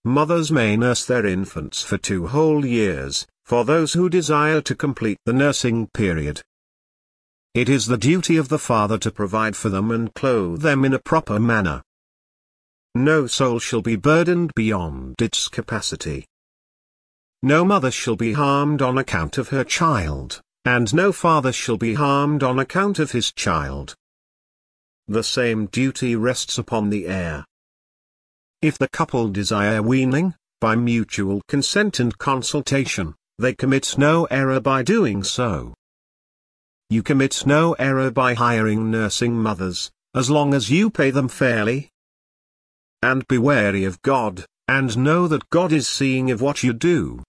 Mothers may nurse their infants for 2 whole years, for those who desire to complete the nursing period. It is the duty of the father to provide for them and clothe them in a proper manner. No soul shall be burdened beyond its capacity. No mother shall be harmed on account of her child, and no father shall be harmed on account of his child. The same duty rests upon the heir. If the couple desire weaning, by mutual consent and consultation, they commit no error by doing so. You commit no error by hiring nursing mothers, as long as you pay them fairly. And be wary of God, and know that God is seeing of what you do.